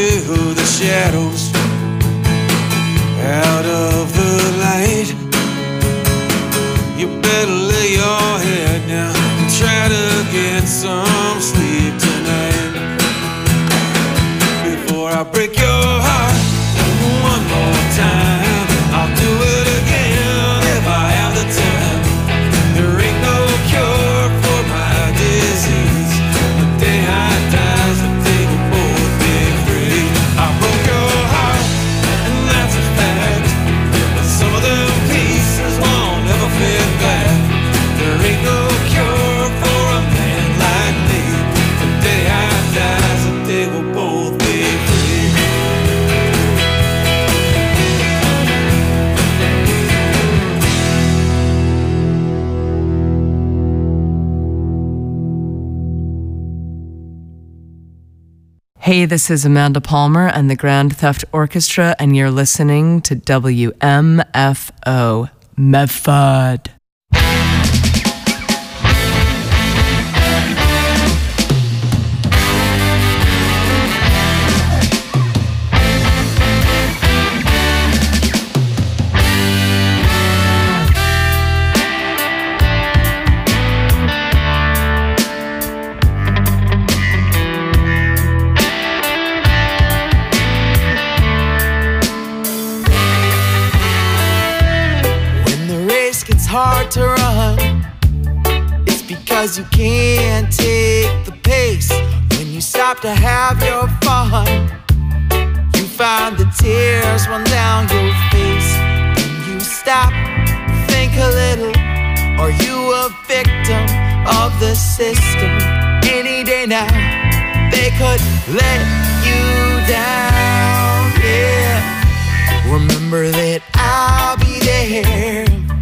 into the shadows, out of the light. You better lay your head down and try to get some sleep tonight, before I break your heart one more time. I'll do it again if I have the time. There ain't no cure for my disease. The day I die, the day we'll both be free. I broke your heart, and that's a fact, but some of them pieces won't ever fit back. There ain't no cure for a man like me. The day I die, the day we'll both be free. Hey, this is Amanda Palmer and the Grand Theft Orchestra, and you're listening to WMFO Medford. Hard to run, it's because you can't take the pace. When you stop to have your fun, you find the tears run down your face. When you stop, think a little, are you a victim of the system? Any day now, they could let you down, yeah. Remember that I'll be there,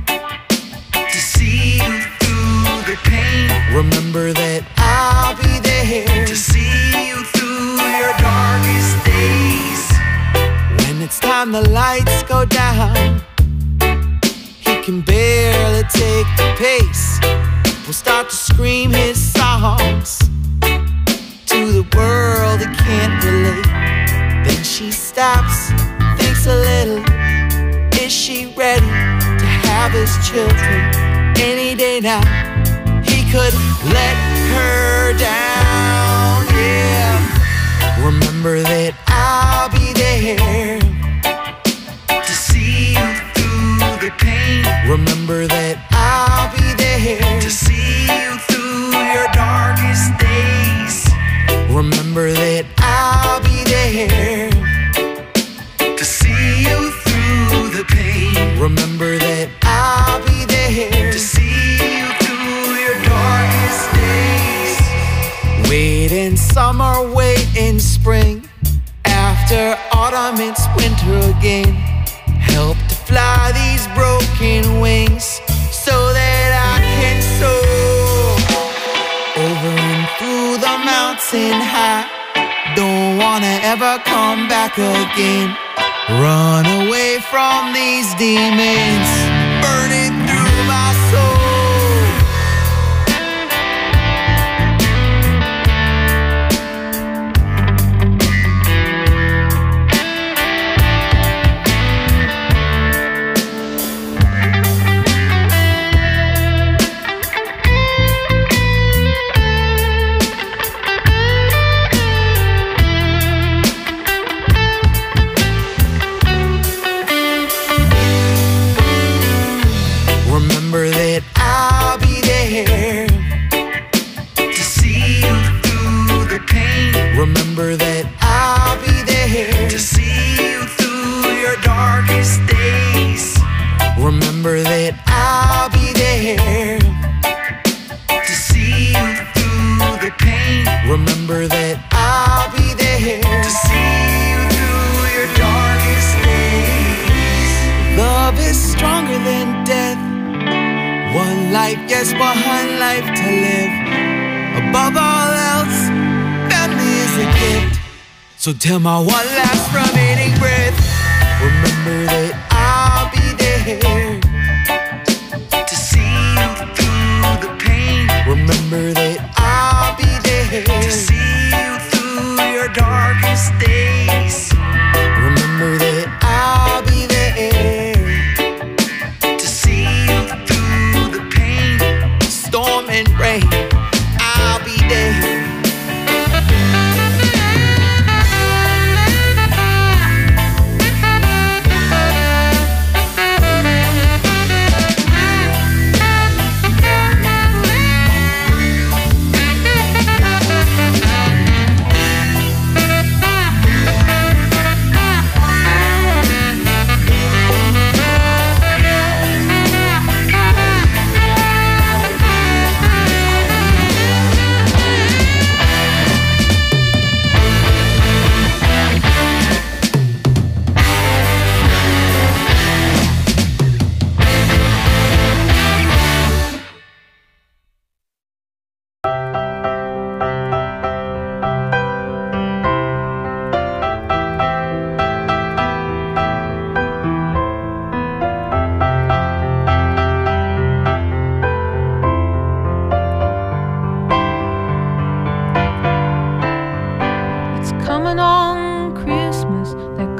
pain. Remember that I'll be there to see you through your darkest days. When it's time the lights go down, he can barely take the pace. Will start to scream his songs to the world he can't relate. Then she stops, thinks a little. Is she ready to have his children? Any day now, could let her down, yeah. Remember that I'll be there to see you through the pain. Remember that I'll be there to see you through your darkest days. Remember that I'll be there to see you through the pain. Remember that I'll be there to see you through your darkest days. Wait in summer, wait in spring. After autumn, it's winter again. Help to fly these broken wings so that I can soar over and through the mountain high. Don't wanna ever come back again. Run away from these demons burning through my soul. Remember that I'll be there to see you through the pain. Remember that I'll be there to see you through your darkest days. Remember that I'll be there to see you through the pain. Remember that I'll be there to see you through your darkest days. Love is stronger than death. One life, yes, one life to live. Above all else, family is a gift. So till my one last remaining breath, remember that I'll be there to see you through the pain. Remember that I'll be there to see you through your darkest days.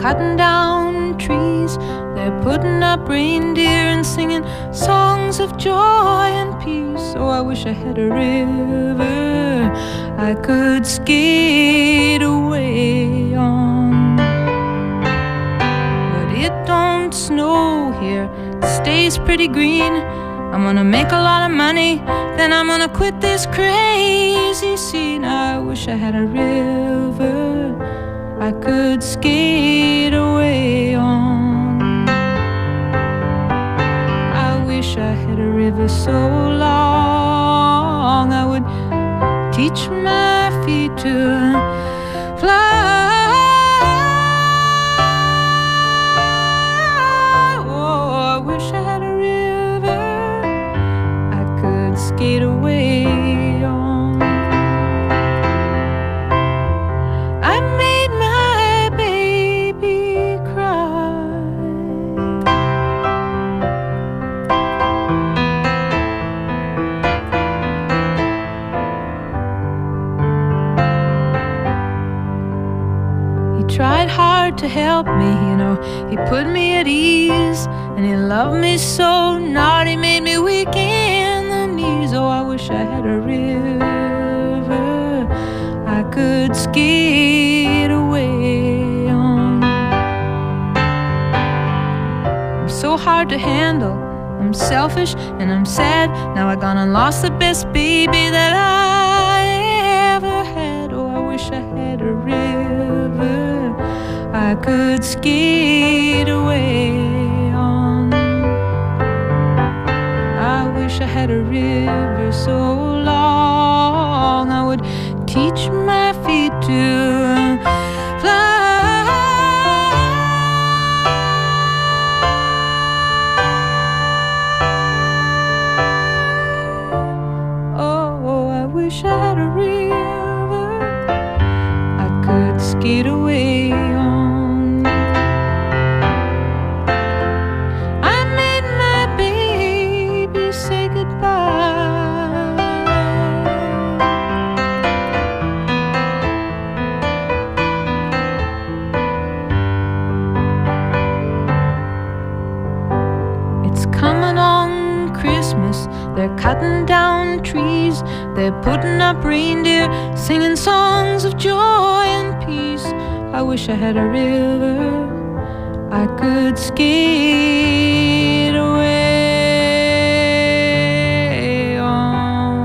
cutting down trees, they're putting up reindeer and singing songs of joy and peace. Oh, I wish I had a river I could skate away on. But it don't snow here, it stays pretty green. I'm gonna make a lot of money, then I'm gonna quit this crazy scene. I wish I had a river I could skate away on. I wish I had a river so long I would teach my feet to fly. Oh, I wish I had a skate away on. I made my baby cry. He tried hard to help me, you know, he put me at ease, and he loved me so not he made me weak in the knees. Oh, I wish I had a river I could skate away on. I'm so hard to handle, I'm selfish and I'm sad. Now I gone and lost the best baby that I ever had. Oh, I wish I had a river I could skate away on. I wish I had a river so long I would teach my feet to fly. Oh, I wish I had a river I could skate away on. I made my baby say goodbye. It's coming on Christmas, they're cutting down trees, they're putting up reindeer, singing songs of joy and peace. I wish I had a river I could skate away on.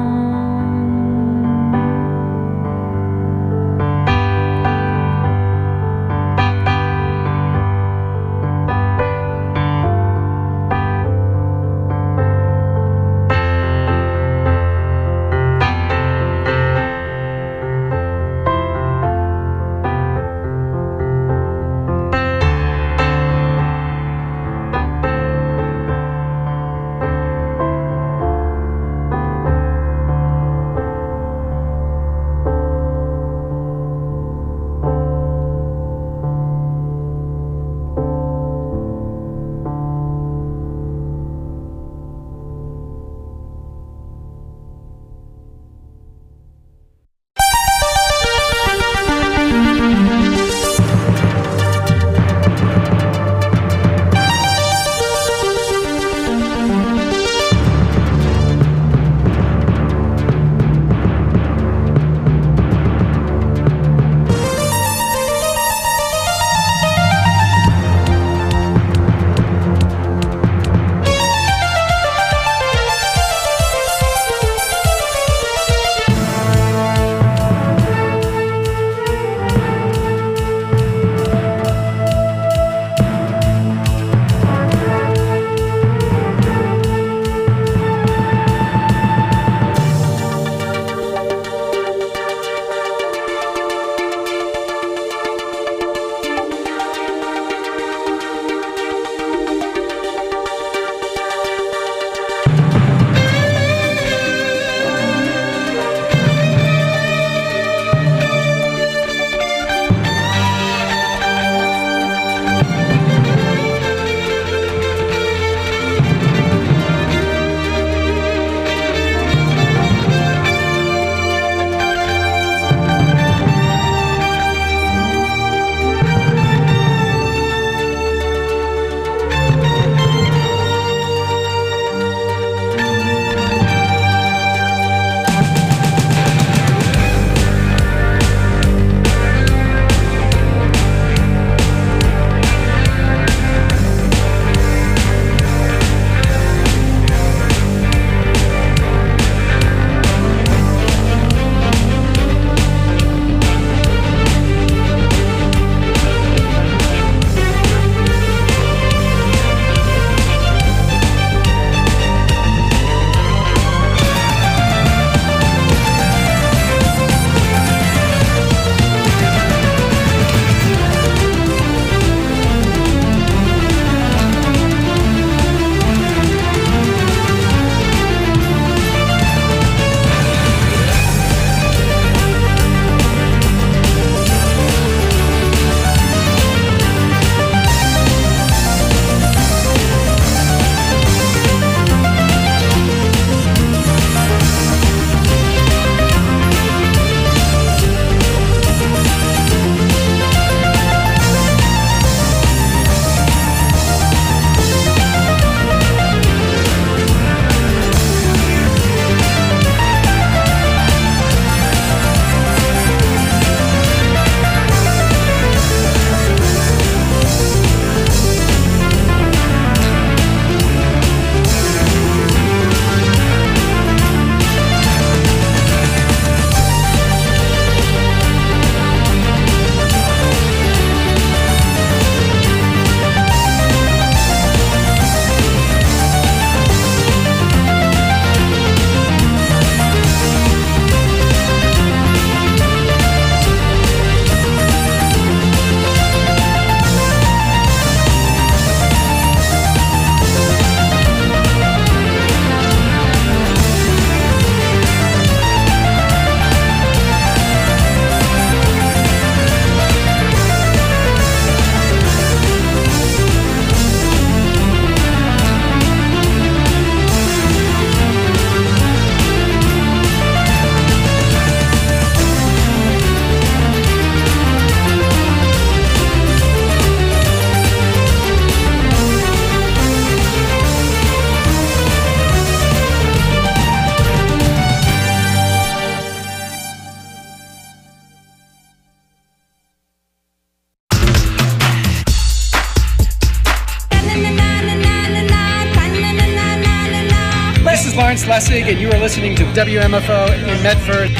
Lance Lessig, and you are listening to WMFO in Medford.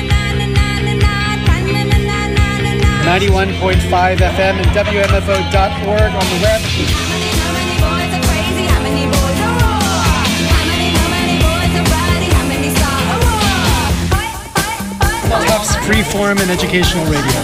91.5 FM and WMFO.org on the web. Tufts Freeform and Educational Radio.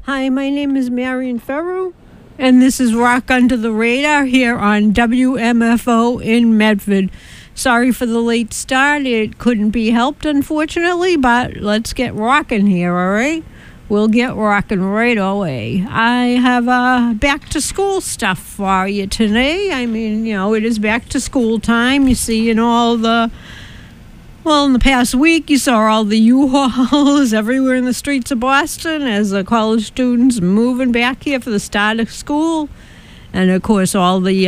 Hi, my name is Marion Ferro, and this is Rock Under the Radar here on WMFO in Medford. Sorry for the late start. It couldn't be helped, unfortunately, but let's get rocking here, all right? We'll get rocking right away. I have back to school stuff for you today. I mean, it is back to school time. You see, in the past week, you saw all the U-Hauls everywhere in the streets of Boston as the college students moving back here for the start of school. And, of course, all the,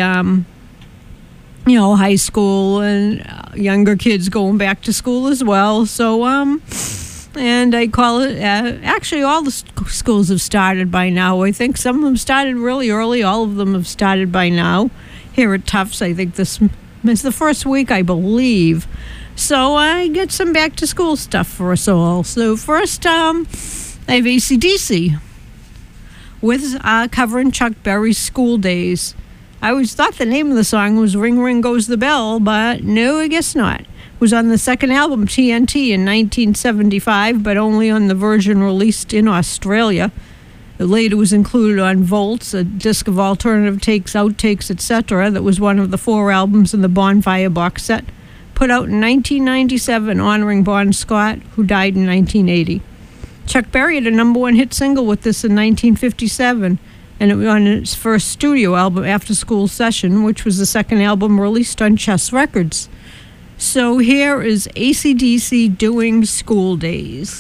high school and younger kids going back to school as well. So, and I call it, actually, all the schools have started by now. I think some of them started really early. All of them have started by now. Here at Tufts, I think this is the first week, I believe. So I get some back to school stuff for us all. So first, I have AC/DC with covering Chuck Berry's School Days. I always thought the name of the song was Ring Ring Goes the Bell, but no, I guess not. It was on the second album, TNT, in 1975, but only on the version released in Australia. It later was included on Volts, a disc of alternative takes, outtakes, etc. that was one of the 4 albums in the Bonfire box set, put out in 1997, honoring Bon Scott, who died in 1980. Chuck Berry had a #1 hit single with this in 1957, and it was on his first studio album, After School Session, which was the second album released on Chess Records. So here is AC/DC doing School Days.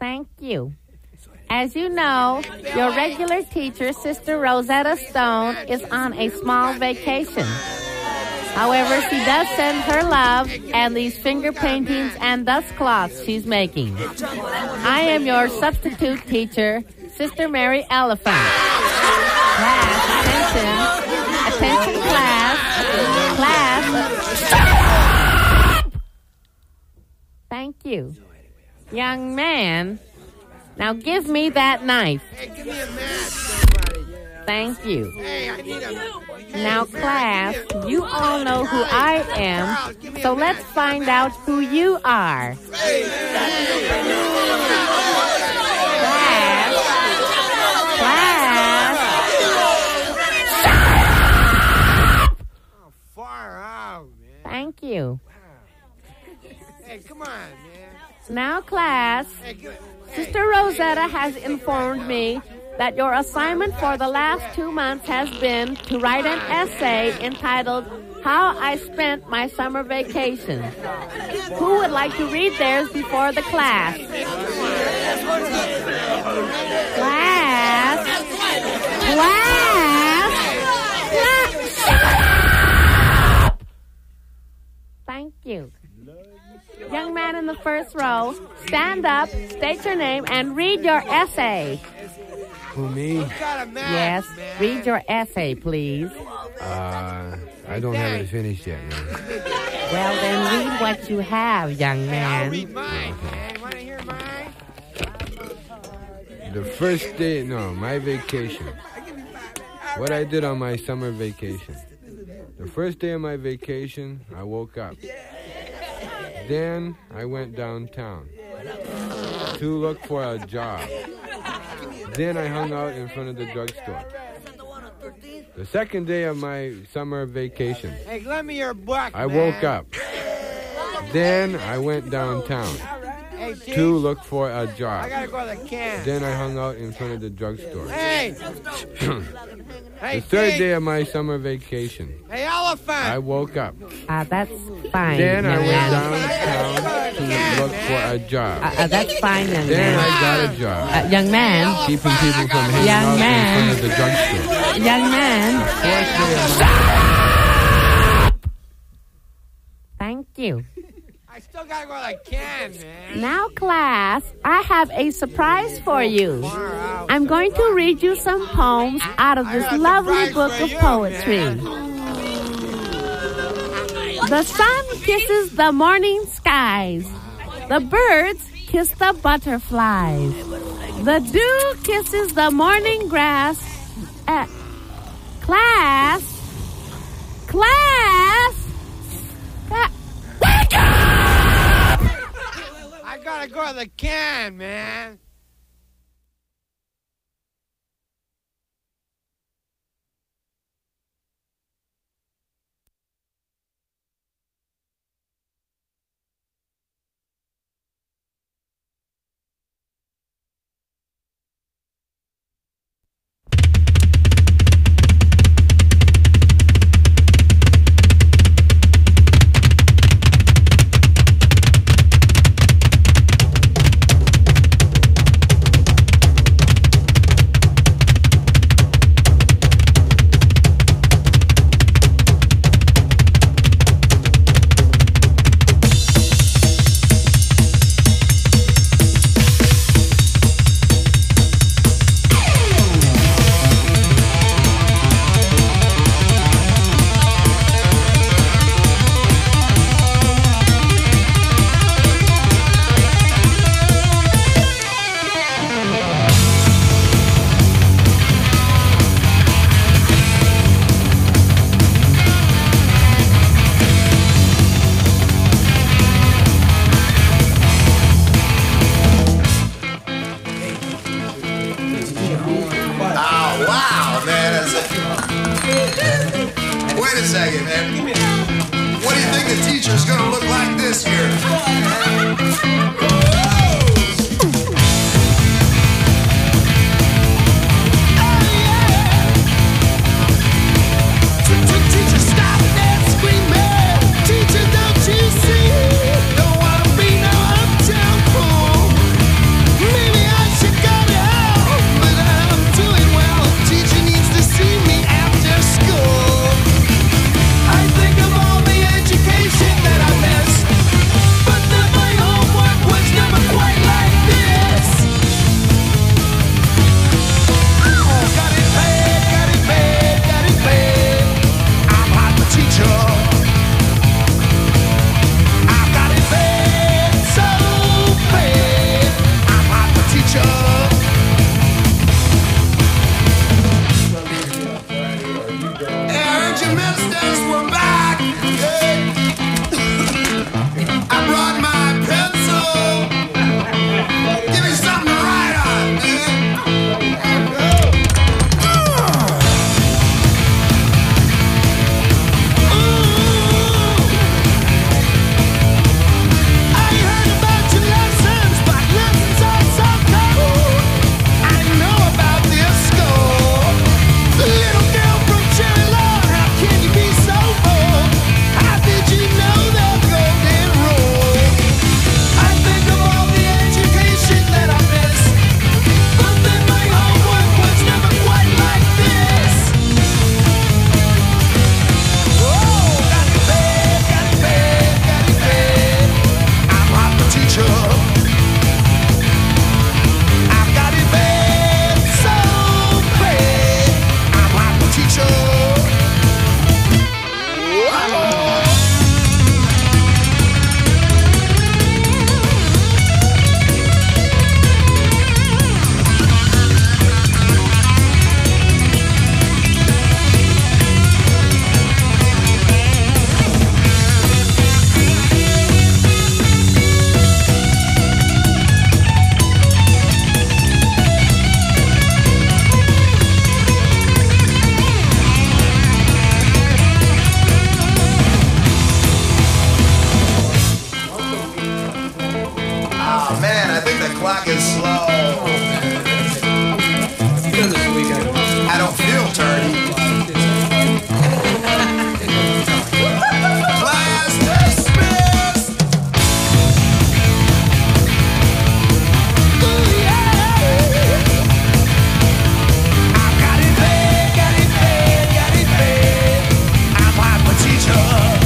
Thank you. As you know, your regular teacher, Sister Rosetta Stone, is on a small vacation. However, she does send her love and these finger paintings and dust cloths she's making. I am your substitute teacher, Sister Mary Elephant. Class, attention. Attention, class. Class. Thank you. Young man, now give me that knife. Hey, give me a match, somebody. Thank you. Hey, I need a... Now, class, you all know who I am, so let's find out who you are. Class. Oh, far out, man. Thank you. Hey, come on, man. Now, class, Hey, Sister Rosetta has informed me that your assignment for the last 2 months has been to write an essay entitled How I Spent My Summer Vacation. Who would like to read theirs before the class? Class? Class? Shut up! Thank you. Young man in the first row, stand up, state your name, and read your essay. Who, me? Yes, read your essay, please. I don't have it finished yet, man. Well, then read what you have, young man. I'll read mine, man. Want to hear mine? The first day, my vacation. What I did on my summer vacation. The first day of my vacation, I woke up. Then I went downtown to look for a job. Then I hung out in front of the drugstore. The second day of my summer vacation, Hey, lend me your book, I woke up. Then I went downtown Hey, T, to look for a I job. gotta go to the can. Then I hung out in front of the drugstore. Hey! Hey, The third T. day of my summer vacation, Hey, Elephant! I woke up. That's fine, Then I young went man. downtown to look for a job. That's fine, young Then man. I got a job. Young man, Keeping people from hanging Young out man. in front of the drugstore. young man. Fourth day of Thank you. I still gotta go to the can, man. Now, class, I have a surprise for you. Far out. I'm going to read you some poems out of this I got a lovely surprise book for of you, poetry. man. The sun kisses the morning skies. The birds kiss the butterflies. The dew kisses the morning grass. Class. Wake up! I gotta go to the can, man. Wait a second, man. What do you think the teacher's gonna look like this year? Teacher, don't you see? Don't wanna be no uptown fool. clock is slow. I don't feel dirty. Class dismissed. I've got it paid. I'm like my teacher.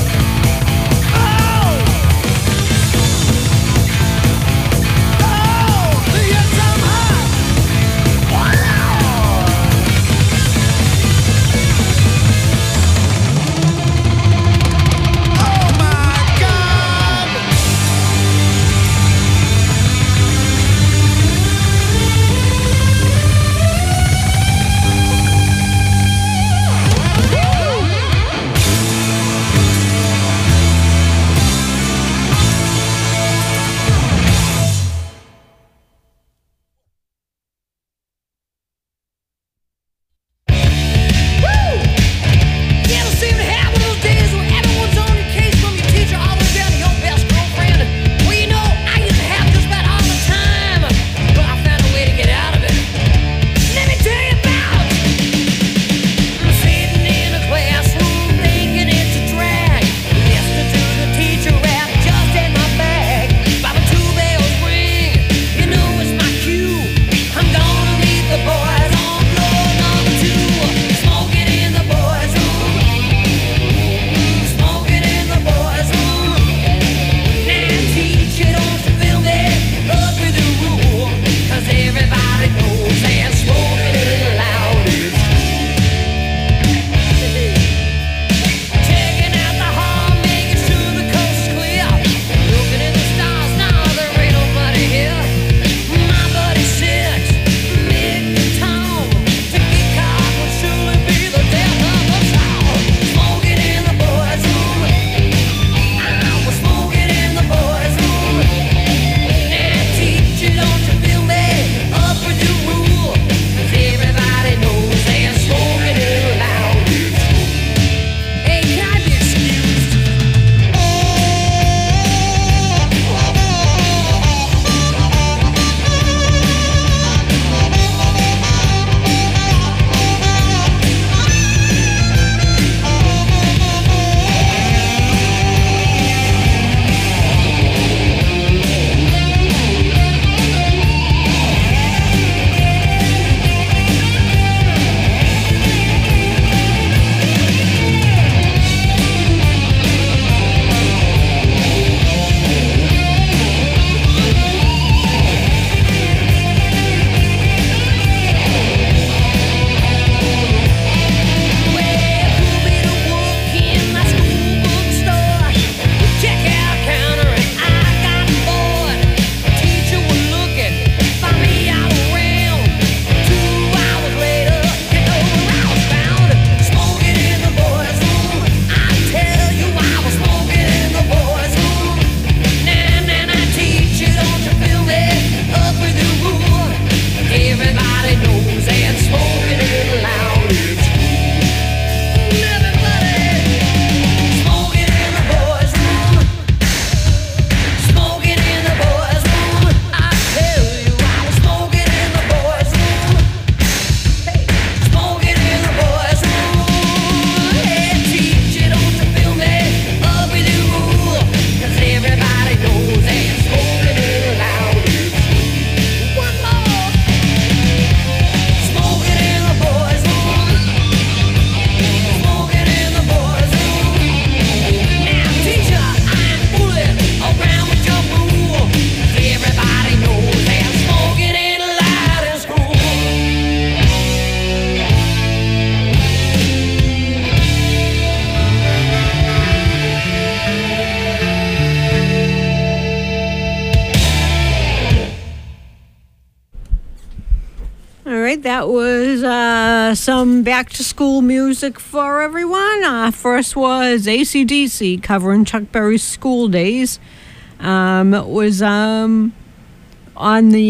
That was some back-to-school music for everyone. First was AC/DC covering Chuck Berry's School Days. It was on the,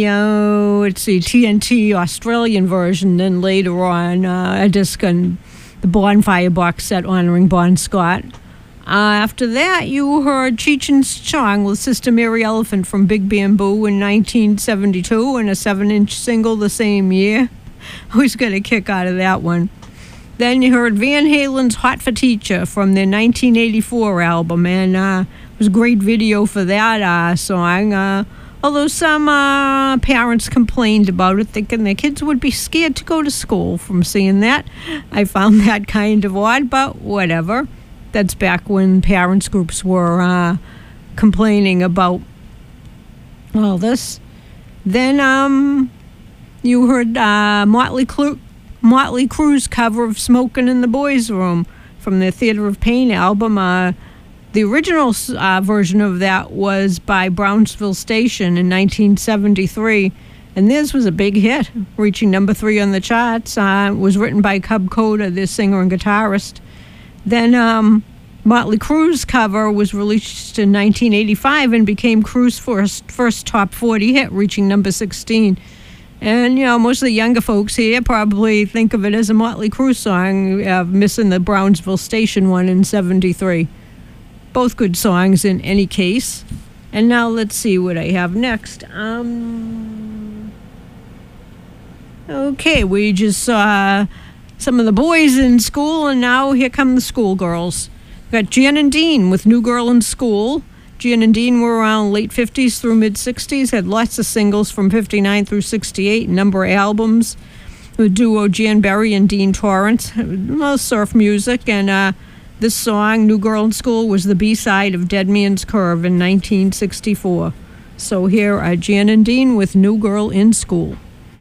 TNT Australian version, then later on a disc on the Bonfire box set honoring Bon Scott. After that, you heard Cheech and Chong with Sister Mary Elephant from Big Bamboo in 1972 and a 7-inch single the same year. Who's got a kick out of that one? Then you heard Van Halen's Hot for Teacher from their 1984 album, and it was a great video for that song. Although some parents complained about it, thinking their kids would be scared to go to school from seeing that. I found that kind of odd, but whatever. That's back when parents groups were complaining about all this. Then you heard Motley Crue's cover of Smokin' in the Boys' Room from their Theater of Pain album. The original version of that was by Brownsville Station in 1973, and this was a big hit, reaching number 3 on the charts. It was written by Cub Coda, their singer and guitarist. Then Motley Crue's cover was released in 1985 and became Crue's first top 40 hit, reaching number 16. And, most of the younger folks here probably think of it as a Motley Crue song, missing the Brownsville Station one in 73. Both good songs in any case. And now let's see what I have next. Okay, we just saw some of the boys in school, and now here come the schoolgirls. We got Jan and Dean with New Girl in School. Jan and Dean were around late 50s through mid-60s, had lots of singles from 59 through 68, number of albums. The duo Jan Berry and Dean Torrance, surf music, and this song, New Girl in School, was the B-side of Dead Man's Curve in 1964. So here are Jan and Dean with New Girl in School.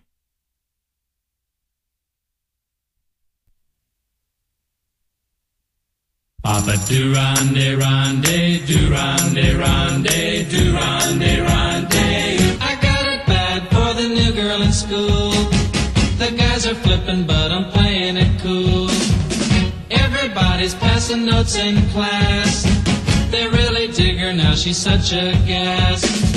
Papa do-ronde, ronde, do-ronde, ronde, do-ronde, ronde. I got it bad for the new girl in school. The guys are flipping, but I'm playing it cool. Everybody's passing notes in class. They really dig her now, she's such a gas.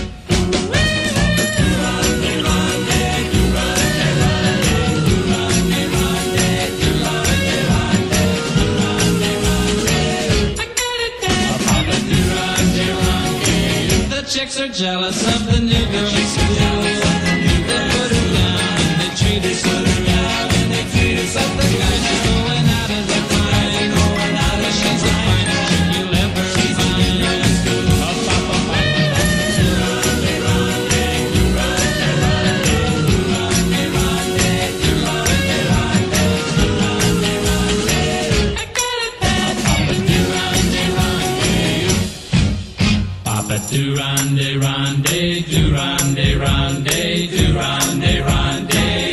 Chicks are jealous of the new girl in school. They put her down and they treat her so down and they treat her so the guys are going out as a fine, going out as she's the finest chick you'll ever find. Papa do-ronde, ronde, do-ronde, ronde, do-ronde, ronde.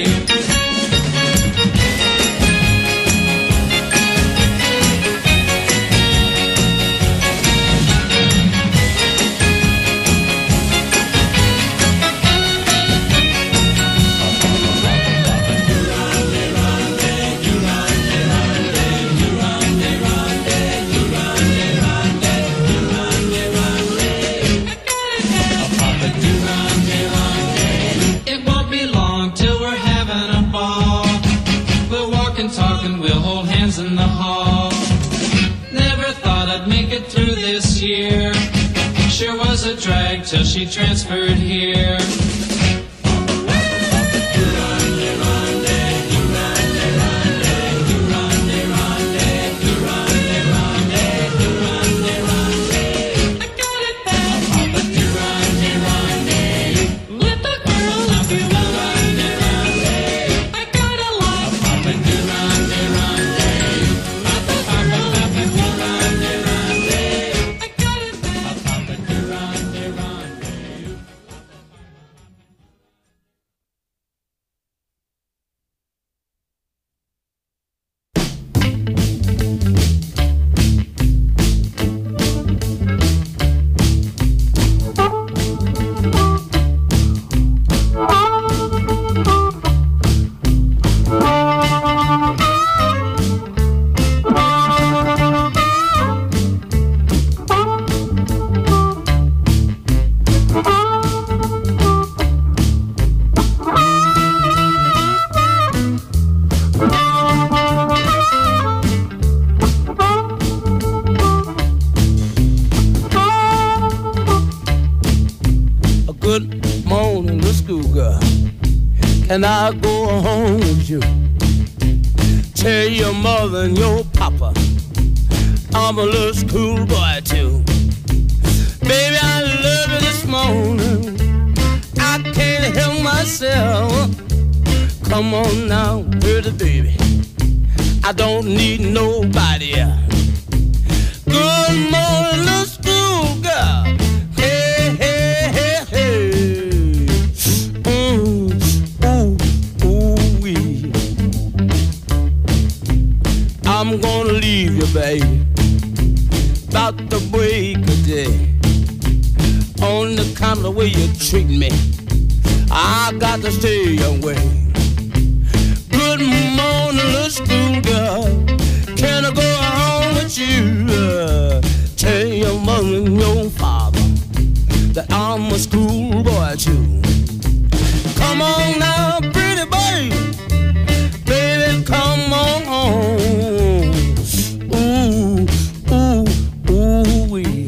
In the hall, never thought I'd make it through this year. Sure was a drag till she transferred here. school girl. Can I go home with you? Tell your mother and your papa I'm a little schoolboy too. Baby, I love you this morning. I can't help myself. Come on now, pretty baby. I don't need nobody else. Good morning, little school girl. Hey, hey, hey, hey. Ooh-wee. I'm gonna leave you, baby, about the break of day. On the kind of the way you treat me, I got to stay away. Good morning, little school girl. Can I go home with you? Tell your mother and your father that I'm a schoolboy too. Come on now, pretty baby, baby, come on home. Ooh, ooh, ooh, wee.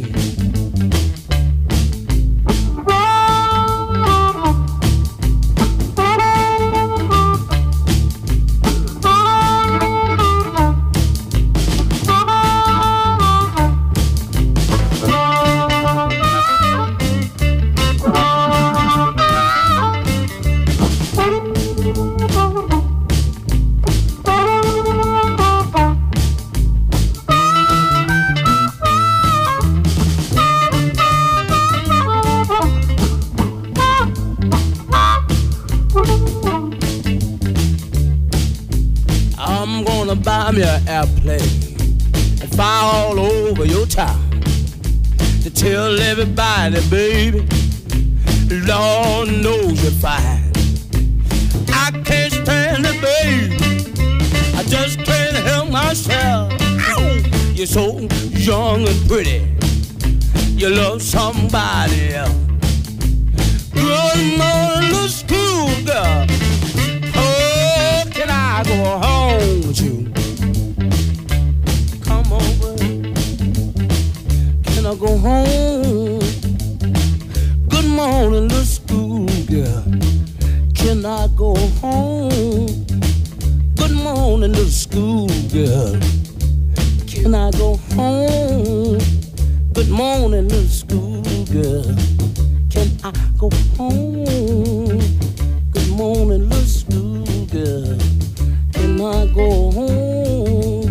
Buy me an airplane and fly all over your town to tell everybody, baby, Lord knows you're fine. I can't stand it, baby, I just can't help myself. Ow! You're so young and pretty, you love somebody else. Good morning, little school girl. Oh, can I go home with you? Come over, can I go home? Good morning, little school girl. Can I go home? Good morning, little school girl. Can I go home? Good morning, little school girl. Can I go home? Good morning, little school girl. Can I go home?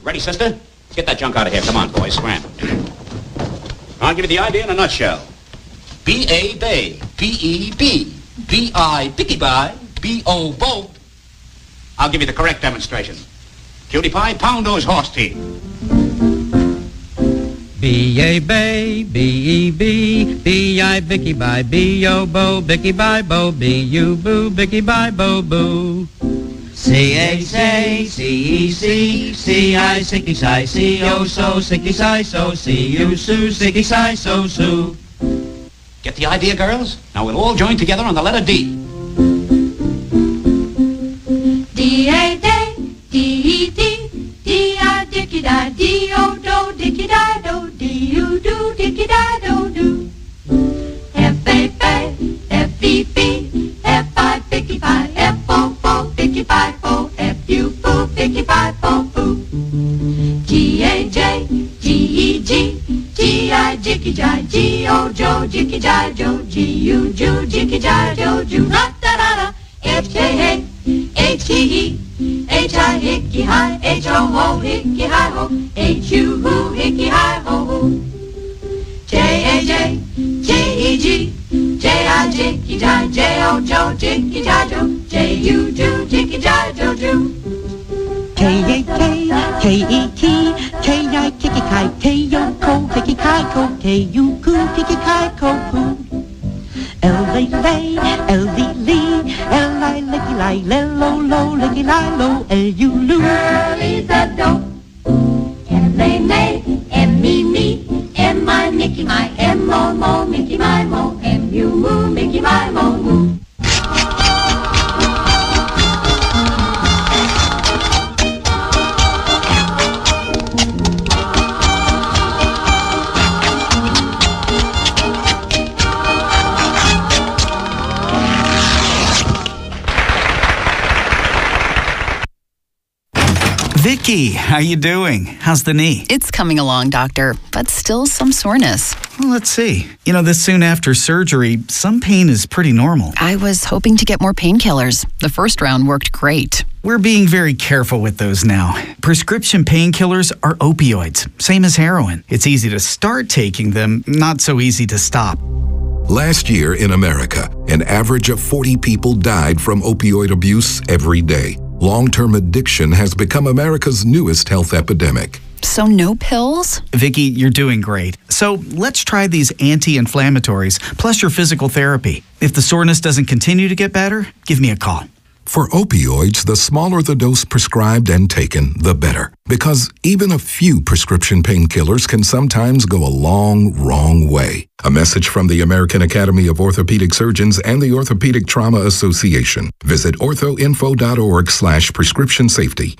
Ready, sister? Get that junk out of here. Come on, boys, scram. I'll give you the idea in a nutshell. B-A-Bay, B-E-B, B-I, Bicky Bye, B-O, Bo. I'll give you the correct demonstration. Cutie pie, pound those horse teeth. B-A-Bay, B-E-B, B-I, Bicky Bye, B-O, Bo, Bicky Bye, Bo, B-U, Boo, Bicky Bye, Bo, Boo. C-A-C, C-E-C, C-I, Sicky, Si, C-O, So, Sicky, Si, So, C-U, Sue, Sicky, Si, So, Sue. Get the idea, girls? Now we'll all join together on the letter D. D-A-Day, D-E-D, D-I, Dicky-Di, D-O-Do, Dicky-Di-Do, D-U-Do, Dicky-Di-Do-Do. F-A-Bay, F-E-B, F-I, Bicky-Bye, F-O-Bo, Bicky-Bye-Bo, F-U-Boo, Bicky-Bye-Bo-Boo. G-A-J, G-E-G, G-I, Jicky-Jai, G-O-Jo, Jicky-Jai-Jo, G-U-Ju, Jicky-Jai-Jo-Ju, la-da-da-da, F-J-A, H-E-E, H-I, Hicky-Hi, H-O-Ho, Hicky-Hi-Ho, H-U-Hoo, Hicky-Hi-Ho-Hoo. J-A-J, J-E-G, J-I, Jicky-Jai, J-O-Jo, Jicky-Jai-Jo, J-U-Ju, Jicky-Jai-Jo-Ju. K-A-K, K-E-T, K-I, Kicky-Kai, K-O-Ko, Kicky-Kai-Ko, K-U-Koo, Kicky-Kai-Ko-Koo. L-A-Lay, L-E-Lee, L-I, Licky-Lie, L-O-Lo, Licky-Lie-Lo, L-U-Loo. Early's a dope. M-A-May, M-E-Me, M-I, Mickey-My, M-O-Mo, Mickey-My-Mo, M-U-Moo, Mickey-My-Mo-Moo. Vicky, how you doing? How's the knee? It's coming along, doctor, but still some soreness. Well, let's see. You know, this soon after surgery, some pain is pretty normal. I was hoping to get more painkillers. The first round worked great. We're being very careful with those now. Prescription painkillers are opioids, same as heroin. It's easy to start taking them, not so easy to stop. Last year in America, an average of 40 people died from opioid abuse every day. Long-term addiction has become America's newest health epidemic. So no pills? Vicky, you're doing great. So let's try these anti-inflammatories, plus your physical therapy. If the soreness doesn't continue to get better, give me a call. For opioids, the smaller the dose prescribed and taken, the better. Because even a few prescription painkillers can sometimes go a long, wrong way. A message from the American Academy of Orthopedic Surgeons and the Orthopedic Trauma Association. Visit orthoinfo.org/prescription safety.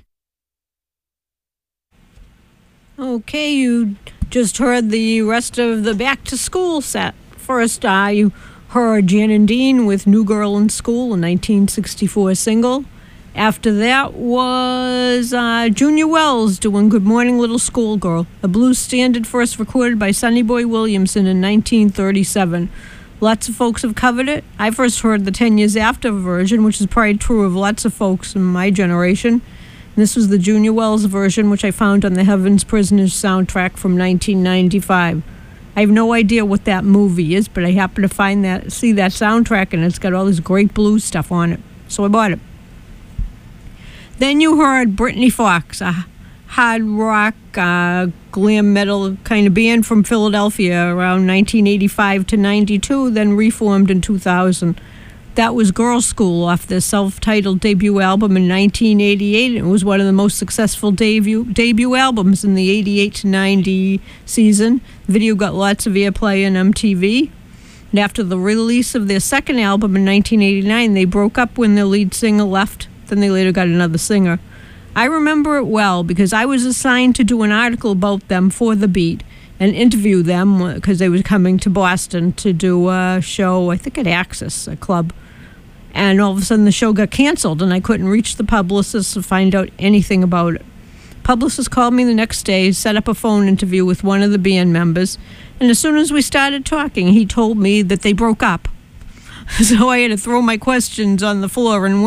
Okay, you just heard the rest of the Back to School set. First, you heard Jan and Dean with New Girl in School, a 1964 single. After that was Junior Wells doing Good Morning Little Schoolgirl, a blues standard first recorded by Sonny Boy Williamson in 1937. Lots of folks have covered it. I first heard the 10 Years After version, which is probably true of lots of folks in my generation. And this was the Junior Wells version, which I found on the Heaven's Prisoners soundtrack from 1995. I have no idea what that movie is, but I happened to see that soundtrack, and it's got all this great blues stuff on it. So I bought it. Then you heard Brittany Fox, a hard rock, glam metal kind of band from Philadelphia around 1985 to 92, then reformed in 2000. That was Girls' School off their self-titled debut album in 1988. It was one of the most successful debut albums in the 88 to 90 season. The video got lots of airplay on MTV. And after the release of their second album in 1989, they broke up when their lead singer left. Then they later got another singer. I remember it well because I was assigned to do an article about them for The Beat and interview them because they were coming to Boston to do a show, I think at Axis, a club. And all of a sudden the show got canceled and I couldn't reach the publicist to find out anything about it. Publicist called me the next day, set up a phone interview with one of the band members, and as soon as we started talking, he told me that they broke up. So I had to throw my questions on the floor and wing it.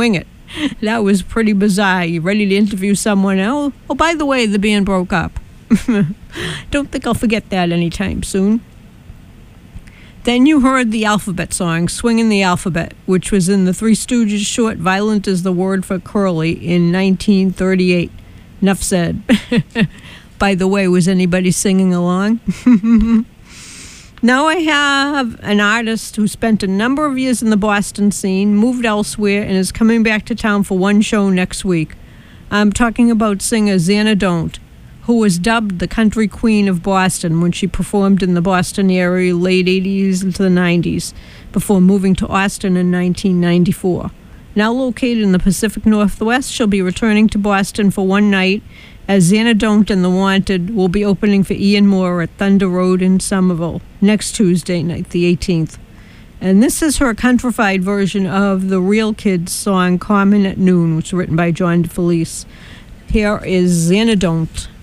That was pretty bizarre. You ready to interview someone else? Oh, by the way, the band broke up. Don't think I'll forget that anytime soon. Then you heard the alphabet song, Swingin' the Alphabet, which was in the Three Stooges short Violent is the Word for Curly in 1938. Enough said. By the way, was anybody singing along? Now I have an artist who spent a number of years in the Boston scene, moved elsewhere, and is coming back to town for one show next week. I'm talking about singer Xana Don't, who was dubbed the country queen of Boston when she performed in the Boston area late 80s into the 90s, before moving to Austin in 1994. Now located in the Pacific Northwest, she'll be returning to Boston for one night, as Xana Don't and The Wanted will be opening for Ian Moore at Thunder Road in Somerville next Tuesday night, the 18th. And this is her countrified version of the Real Kids song Common at Noon, which was written by John DeFelice. Here is Xana Don't.